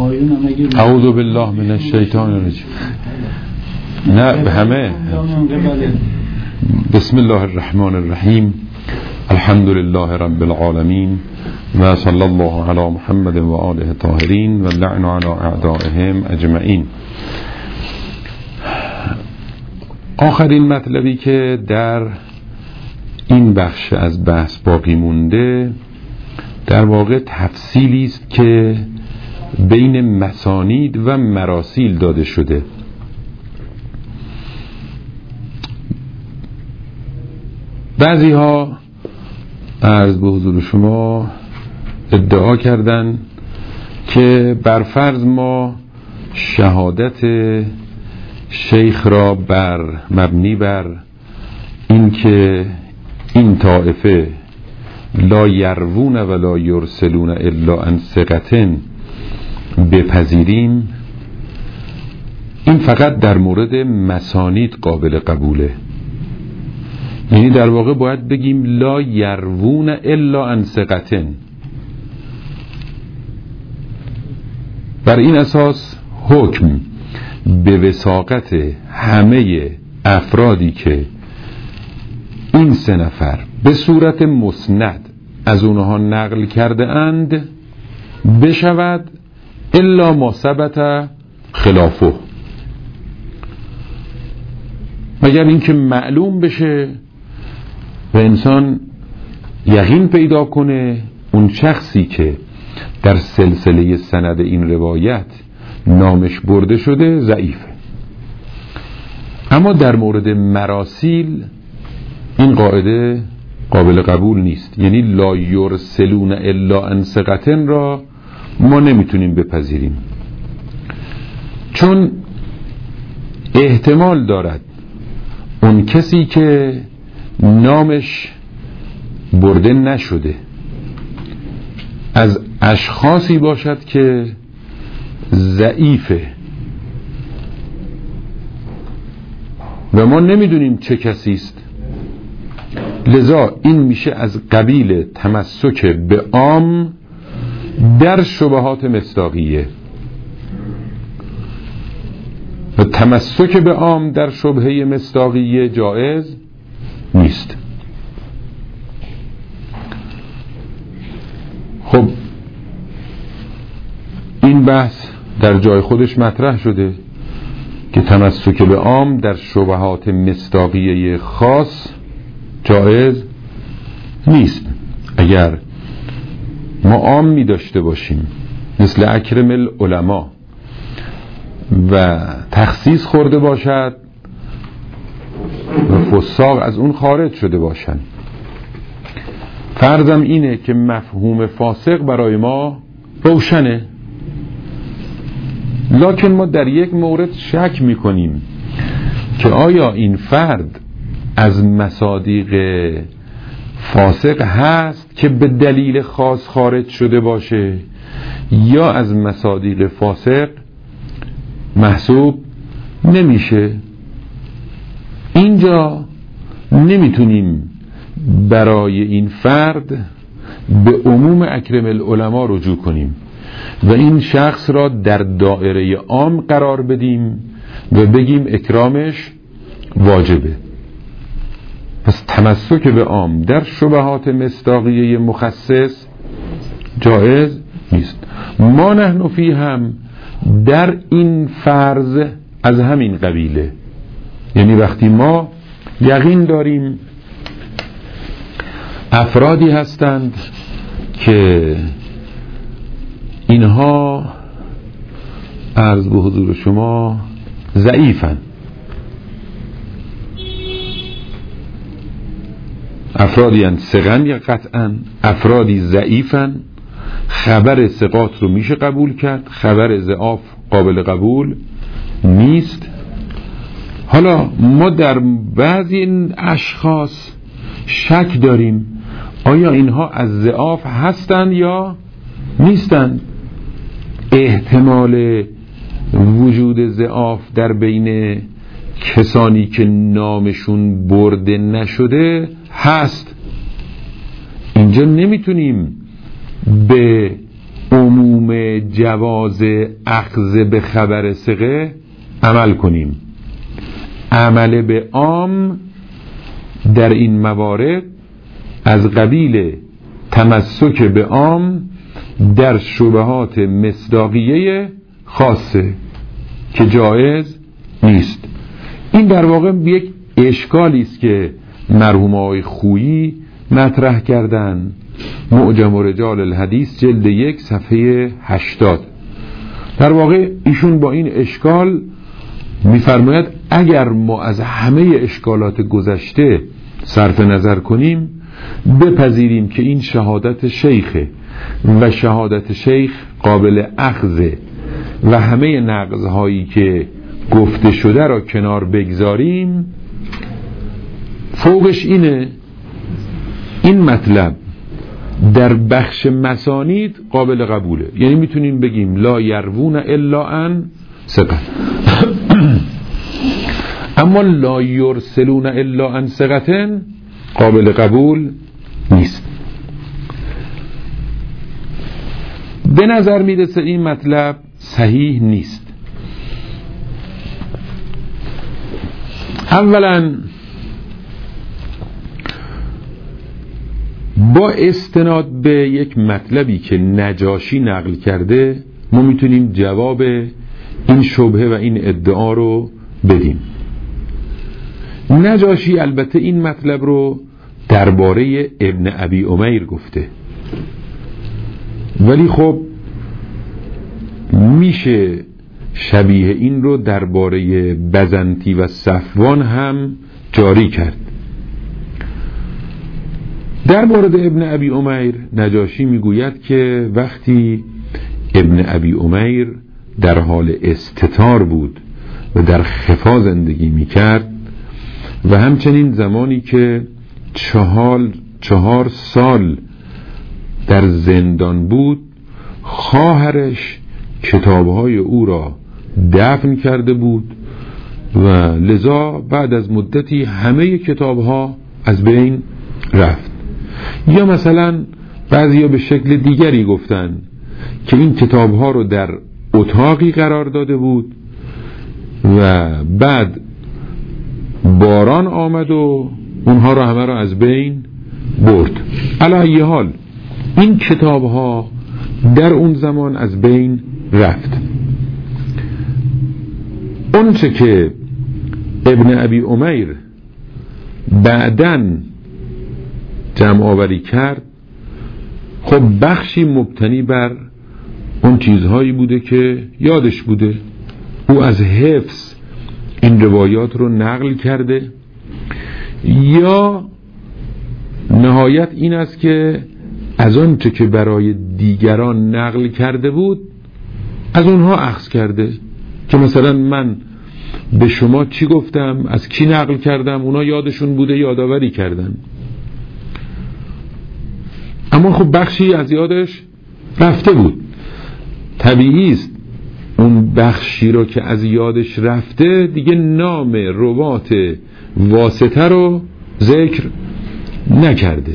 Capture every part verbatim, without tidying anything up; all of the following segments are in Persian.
اعوذ بالله من الشیطان الرجیم. نه به همه. بسم الله الرحمن الرحیم. الحمد لله رب العالمین و صلی الله علی محمد و آله الطاهرین و لعن علی اعدائهم اجمعین. آخرین مطلبی که در این بخش از بحث باقی مونده در واقع تفصیلی است که بین مسانید و مراسیل داده شده. بعضی ها عرض به حضور شما ادعا کردن که برفرض ما شهادت شیخ را بر مبنی بر این که این طائفه لا یروون و لا یرسلون الا عن ثقة بپذیریم، این فقط در مورد مسانید قابل قبوله. یعنی در واقع باید بگیم لا یروون الا عن ثقة. بر این اساس حکم به وثاقت همه افرادی که این سه نفر به صورت مسند از اونها نقل کرده اند بشود الا ما ثبت خلافه، مگر اینکه معلوم بشه و انسان یقین پیدا کنه اون شخصی که در سلسله سند این روایت نامش برده شده ضعیفه. اما در مورد مراسیل این قاعده قابل قبول نیست. یعنی لا یرسلون الا عن ثقة را ما نمیتونیم بپذیریم، چون احتمال دارد اون کسی که نامش برده نشده از اشخاصی باشد که ضعیفه و ما نمیدونیم چه کسی است. لذا این میشه از قبیل تمسک به عام در شبهات مصداقیه و تمسک به عام در شبهه مصداقیه جایز نیست. خب این بحث در جای خودش مطرح شده که تمسک به عام در شبهات مصداقیه خاص جایز نیست. اگر ما عامی داشته باشیم مثل اکرم العلماء و تخصیص خورده باشد و فساق از اون خارج شده باشند، فرضم اینه که مفهوم فاسق برای ما روشنه، لکن ما در یک مورد شک میکنیم که آیا این فرد از مصادیق فاسق هست که به دلیل خاص خارج شده باشه یا از مصادیق فاسق محسوب نمیشه. اینجا نمیتونیم برای این فرد به عموم اکرم العلماء رجوع کنیم و این شخص را در دائره عام قرار بدیم و بگیم اکرامش واجبه. پس تمسک به عام در شبهات مصداقیه مخصص جایز نیست. ما نحن فی هم در این فرض از همین قبیله. یعنی وقتی ما یقین داریم افرادی هستند که اینها عرض به حضور شما ضعیفن، افرادی هستند ثقن یا قطعا افرادی ضعیفن، خبر ثقات رو میشه قبول کرد، خبر ضعاف قابل قبول نیست. حالا ما در بعضی این اشخاص شک داریم آیا اینها از ضعاف هستند یا نیستند. احتمال وجود ضعاف در بین کسانی که نامشون برده نشده هست. اینجا نمیتونیم به عموم جواز اخذ به خبر ثقه عمل کنیم. عمل به عام در این موارد از قبیل تمسک به عام در شبهات مصداقیه خاصه که جایز نیست. این در واقع یک اشکالی است که مرحوم آقای خویی مطرح کردن، معجم رجال الحدیث جلد یک صفحه هشتاد. در واقع ایشون با این اشکال میفرماید اگر ما از همه اشکالات گذشته صرف نظر کنیم، بپذیریم که این شهادت شیخه و شهادت شیخ قابل اخذه و همه نقض‌هایی که گفته شده را کنار بگذاریم، فوقش اینه این مطلب در بخش مسانید قابل قبوله. یعنی میتونیم بگیم لا یروون الا عن ثقة، اما لا یرسلون الا عن ثقة قابل قبول نیست. به نظر میرسه این مطلب صحیح نیست. اولا با استناد به یک مطلبی که نجاشی نقل کرده ما میتونیم جواب این شبهه و این ادعا رو بدیم. نجاشی البته این مطلب رو درباره ابن ابی امیر گفته، ولی خب میشه شبیه این رو درباره بزنتی و صفوان هم جاری کرد. در مورد ابن ابی امیر نجاشی میگوید که وقتی ابن ابی امیر در حال استتار بود و در خفا زندگی میکرد و همچنین زمانی که چهار, چهار سال در زندان بود، خواهرش کتابهای او را دفن کرده بود و لذا بعد از مدتی همه کتابها از بین رفت. یا مثلا بعضیا به شکل دیگری گفتن که این کتابها رو در اتاقی قرار داده بود و بعد باران آمد و اونها رو همه رو از بین برد. علی ای حال این کتابها در اون زمان از بین رفت. اونچه که ابن ابی امیر بعدن جمع آوری کرد خب بخشی مبتنی بر اون چیزهایی بوده که یادش بوده. او از حفظ این روایات رو نقل کرده، یا نهایت این است که از آن چه که برای دیگران نقل کرده بود از اونها اخذ کرده، که مثلا من به شما چی گفتم، از کی نقل کردم، اونا یادشون بوده یادآوری کردن، اما خب بخشی از یادش رفته بود. طبیعی است اون بخشی رو که از یادش رفته دیگه نام روات واسطه رو ذکر نکرده.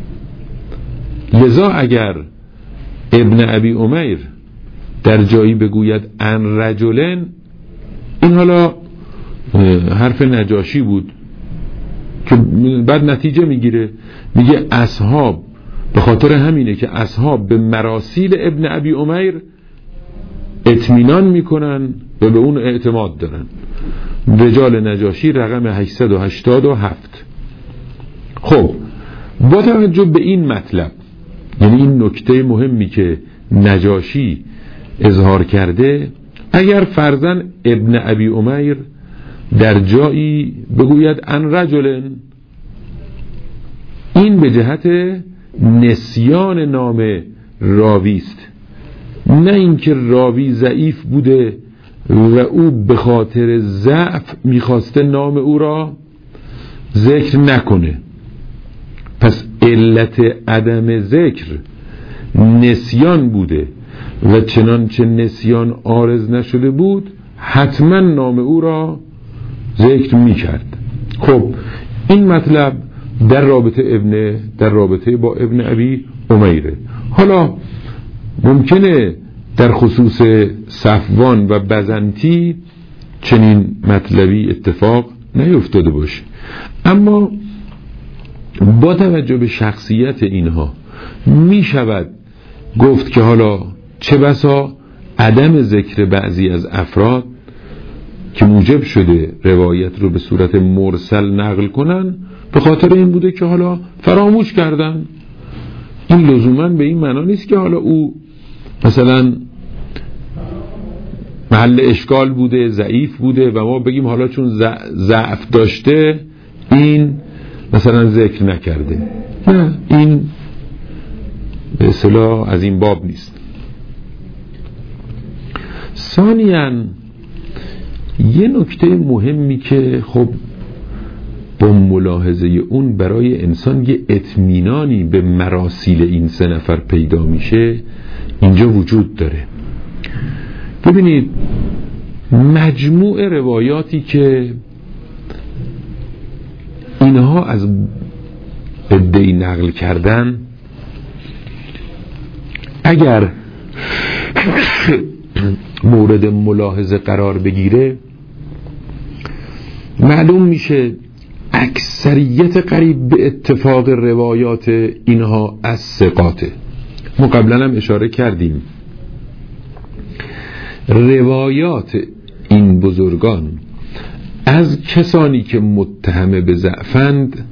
لذا اگر ابن ابی امیر در جایی بگوید ان رجلن، این حالا حرف نجاشی بود که بعد نتیجه میگیره، میگه اصحاب به خاطر همینه که اصحاب به مراسیل ابن ابی امیر اطمینان میکنن و به اون اعتماد دارن. رجال نجاشی رقم هشتصد و هشتاد و هفت. خب با توجه به این مطلب، یعنی این نکته مهمی که نجاشی اظهار کرده، اگر فرضاً ابن ابی امیر در جایی بگوید ان رجلن، این به جهت نسیان نام راوی است، نه اینکه راوی ضعیف بوده و او به خاطر ضعف میخواسته نام او را ذکر نکنه. پس علت عدم ذکر نسیان بوده و چنانچه نسیان عارض نشده بود حتما نام او را ذکر میکرد. خب این مطلب در رابطه ابن در رابطه با ابن ابی امیره. حالا ممکنه در خصوص صفوان و بزنطی چنین مطلبی اتفاق نیفتاده باشه، اما با توجه به شخصیت اینها می شود گفت که حالا چه بسا عدم ذکر بعضی از افراد که موجب شده روایت رو به صورت مرسل نقل کنن به خاطر این بوده که حالا فراموش کردن. این لزوما به این معنا نیست که حالا او مثلا محل اشکال بوده، ضعیف بوده و ما بگیم حالا چون ضعف داشته این مثلا ذکر نکرده. نه، این به اصطلاح از این باب نیست. ثانیاً یه نکته مهمی که خب با ملاحظه اون برای انسان یه اطمینانی به مراسیل این سه نفر پیدا میشه اینجا وجود داره. ببینید مجموع روایاتی که اینها از عده‌ای نقل کردن اگر مورد ملاحظه قرار بگیره معلوم میشه اکثریت قریب به اتفاق روایات اینها از ثقاته. ما قبلا هم اشاره کردیم روایات این بزرگان از کسانی که متهم به ضعفند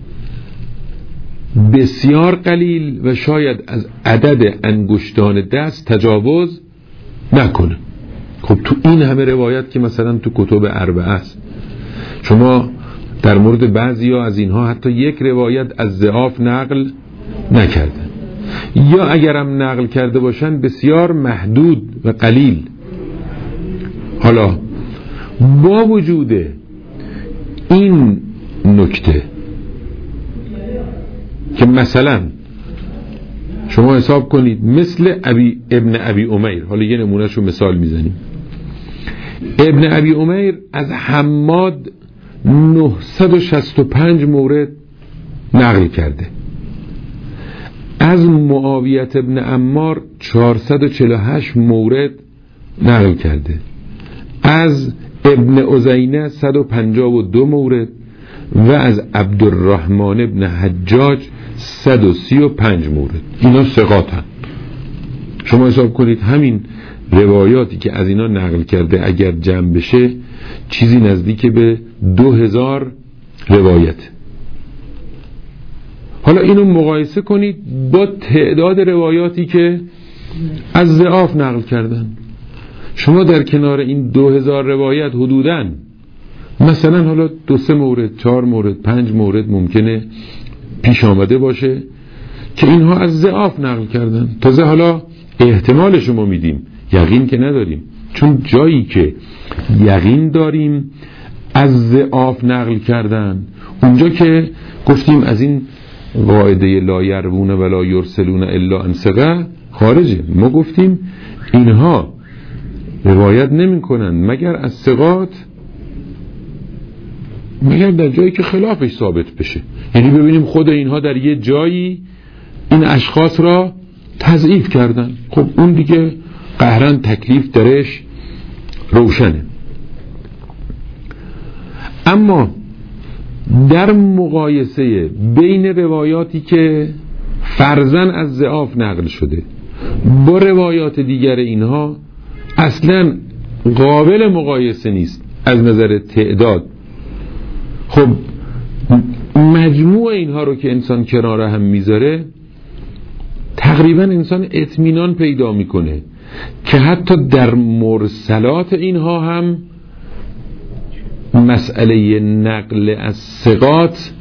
بسیار قلیل و شاید از عدد انگشتان دست تجاوز نکنه. خب تو این همه روایت که مثلا تو کتب اربعه است، شما در مورد بعضی ها از اینها حتی یک روایت از ضعاف نقل نکردن، یا اگرم نقل کرده باشن بسیار محدود و قلیل. حالا با وجود این نکته که مثلا شما حساب کنید مثل ابی ابن ابی امیر، حالا یه نمونهشو مثال میزنیم، ابن ابی امیر از حماد نهصد و شصت و پنج مورد نقل کرده، از معاویه ابن عمار چهارصد و چهل و هشت مورد نقل کرده، از ابن عزینه صد و پنجاه و دو مورد و از عبدالرحمن ابن حجاج صد و سی و پنج مورد. اینا ثقاتن. شما حساب کنید همین روایاتی که از اینا نقل کرده اگر جمع بشه چیزی نزدیک به دو هزار روایت. حالا اینو مقایسه کنید با تعداد روایاتی که از ضعاف نقل کردن. شما در کنار این دو هزار روایت حدوداً مثلا حالا دو سه مورد، چهار مورد، پنج مورد ممکنه پیش آمده باشه که اینها از ضعاف نقل کردن. تازه حالا احتمال شما میدیم، یقین که نداریم، چون جایی که یقین داریم از ضعاف نقل کردن اونجا که گفتیم از این قاعده لا یروون ولا یرسلون الا عن ثقه خارجه. ما گفتیم اینها روایت نمی کنن مگر از ثقات، مگر در جایی که خلافش ثابت بشه. یعنی ببینیم خود اینها در یه جایی این اشخاص را تضعیف کردن، خب اون دیگه قهرن تکلیف درش روشنه. اما در مقایسه بین روایاتی که فرضاً از ضعاف نقل شده با روایات دیگر اینها اصلاً قابل مقایسه نیست از نظر تعداد. خب مجموع اینها رو که انسان کنار هم میذاره تقریبا انسان اطمینان پیدا میکنه که حتی در مرسلات اینها هم مسئله نقل از ثقات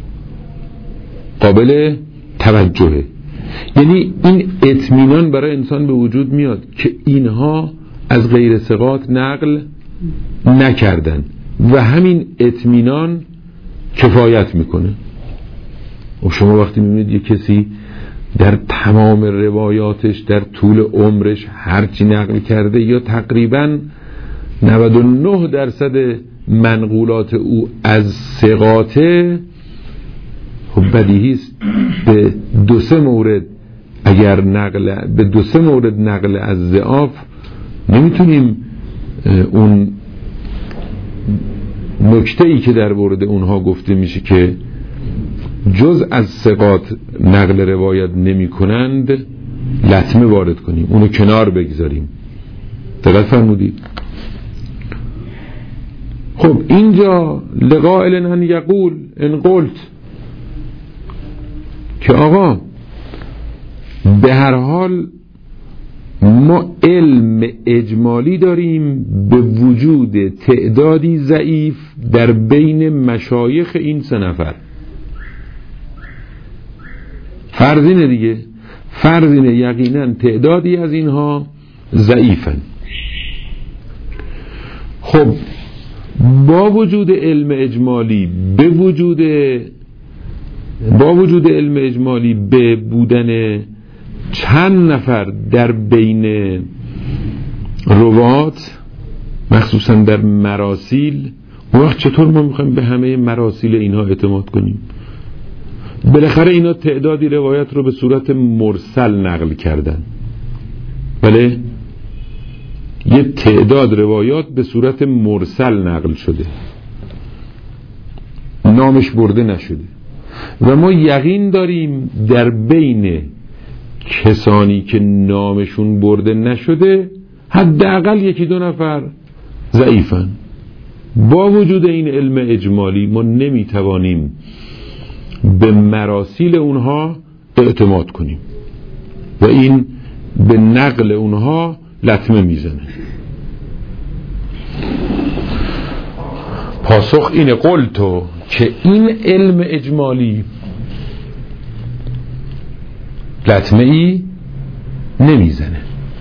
قابل توجهه. یعنی این اطمینان برای انسان به وجود میاد که اینها از غیر ثقات نقل نکردن و همین اطمینان کفایت میکنه. و شما وقتی میبینید یک کسی در تمام روایاتش در طول عمرش هرچی نقل کرده یا تقریبا نود و نه درصد منقولات او از ثقاته، خب بدیهی است به دو سه مورد اگر نقل به دو سه مورد نقل از ضعاف نمیتونیم اون نکته‌ای که در مورد اونها گفته میشه که جز از ثقات نقل روایت نمی کنند لطمه وارد کنیم، اونو کنار بگذاریم. دقت فرمودید؟ خب اینجا لقائل ان یقول ان قلت که آقا به هر حال ما علم اجمالی داریم به وجود تعدادی ضعیف در بین مشایخ این سه نفر. فرضینه دیگه، فرضینه یقینا تعدادی از اینها ضعیفن. خب با وجود علم اجمالی به وجود با وجود علم اجمالی به بودن چند نفر در بین روات مخصوصا در مراسیل، وقت چطور ما میخوایم به همه مراسیل اینها اعتماد کنیم؟ بالاخره اینا تعدادی روایت رو به صورت مرسل نقل کردن، بله؟ یه تعداد روایات به صورت مرسل نقل شده، نامش برده نشده و ما یقین داریم در بین کسانی که نامشون برده نشده حداقل یکی دو نفر ضعیفن. با وجود این علم اجمالی ما نمیتوانیم به مراسیل اونها اعتماد کنیم و این به نقل اونها لطمه میزنه. پاسخ اینه قلتو که این علم اجمالی لطمه ای نمیزنه،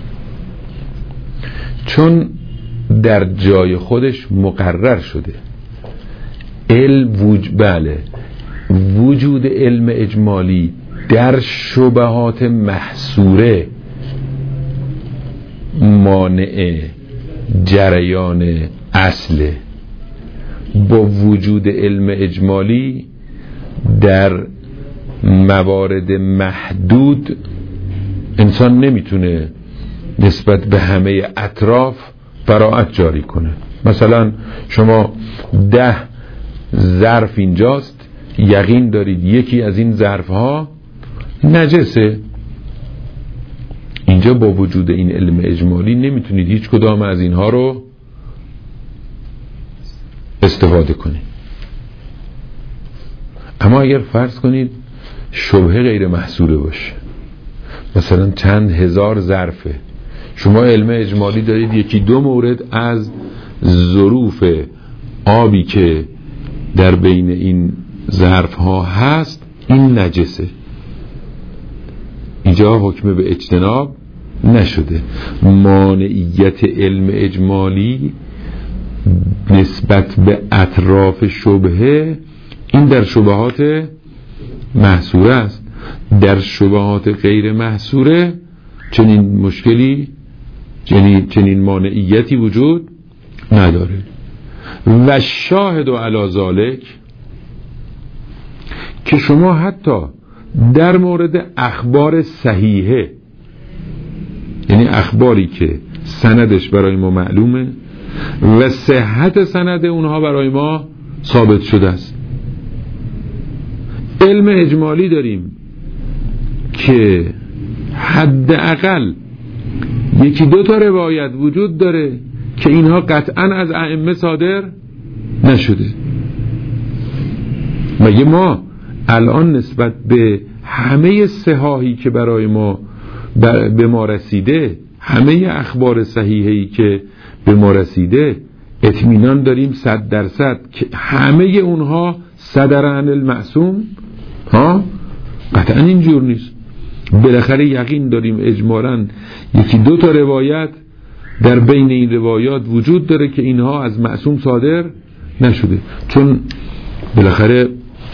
چون در جای خودش مقرر شده. علم وج... بله وجود علم اجمالی در شبهات محصوره مانع جریان اصله. با وجود علم اجمالی در موارد محدود انسان نمیتونه نسبت به همه اطراف براعت جاری کنه. مثلا شما ده ظرف اینجاست، یقین دارید یکی از این ظرف ها نجسه، اینجا با وجود این علم اجمالی نمیتونید هیچ کدام از اینها رو استفاده کنید. اما اگر فرض کنید شبهه غیر محصوره باشه، مثلا چند هزار ظرفه، شما علم اجمالی دارید یکی دو مورد از ظروف آبی که در بین این ظرف ها هست این نجسه، اینجا حکم به اجتناب نشده. مانعیت علم اجمالی نسبت به اطراف شبهه این در شبهات محصوره است. در شبهات غیر محصوره چنین مشکلی چنین, چنین مانعیتی وجود نداره. و شاهد و علی ذالک که شما حتی در مورد اخبار صحیحه، یعنی اخباری که سندش برای ما معلومه و صحت سند اونها برای ما ثابت شده است، علم اجمالی داریم که حداقل یکی دو تا روایت وجود داره که اینها قطعا از ائمه صادر نشده. مگه ما الان نسبت به همه صحاحی که برای ما به ما رسیده، همه اخبار صحیحی که به ما رسیده اطمینان داریم صد درصد که همه اونها صدر عن المعصوم؟ ها قطعا اینجور نیست. بالاخره یقین داریم اجمالاً یکی دو تا روایت در بین این روایات وجود داره که اینها از معصوم صادر نشده، چون بالاخره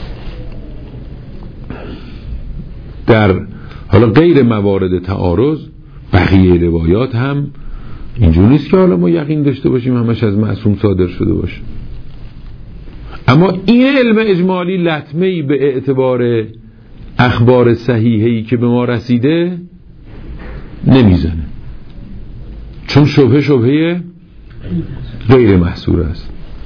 در حالا غیر موارد تعارض بقیه روایات هم اینجور نیست که حالا ما یقین داشته باشیم همش از معصوم صادر شده باشه. اما این علم اجمالی لطمه‌ای به اعتبار اخبار صحیحی که به ما رسیده نمیزنه، چون شبهه شبهه غیر محصور است.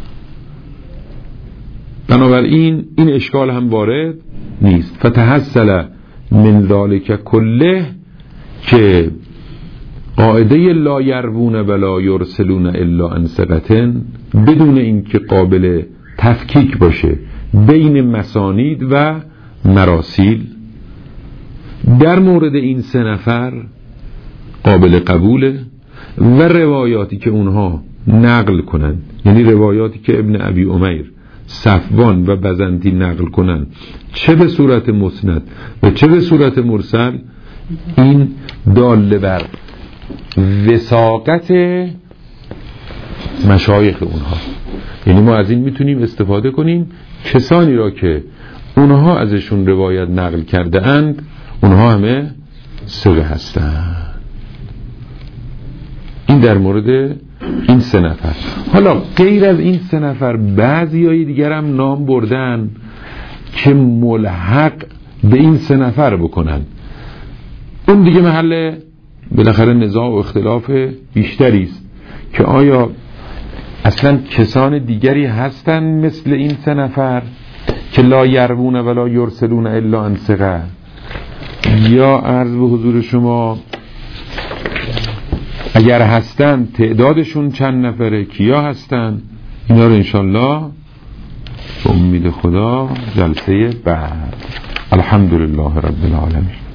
بنابراین این اشکال هم وارد نیست. فتحصل من ذالک کله، که قاعده لا یروون ولا یرسلون الا عن ثقة بدون اینکه قابل تفکیک باشه بین مسانید و مراسیل، در مورد این سه نفر قابل قبوله و روایاتی که اونها نقل کنن، یعنی روایاتی که ابن ابی امیر، صفوان و بزنتی نقل کنن، چه به صورت مسند و چه به صورت مرسل، این داله بر وثاقت مشایخ اونها. یعنی ما از این میتونیم استفاده کنیم کسانی را که اونها ازشون روایت نقل کرده اند اونها همه ثقه هستند. این در مورد این سه نفر. حالا غیر از این سه نفر بعضیای دیگر هم نام بردن که ملحق به این سه نفر بکنن، اون دیگه محل بالاخره نزاع و اختلاف بیشتری است که آیا اصلا کسان دیگری هستن مثل این سه نفر که لا یروون ولا یرسلون الا عن ثقة، یا عرض به حضور شما اگر هستن تعدادشون چند نفره، کیا هستن؟ اینا رو انشالله به امید خدا جلسه بعد. الحمدلله رب العالمین.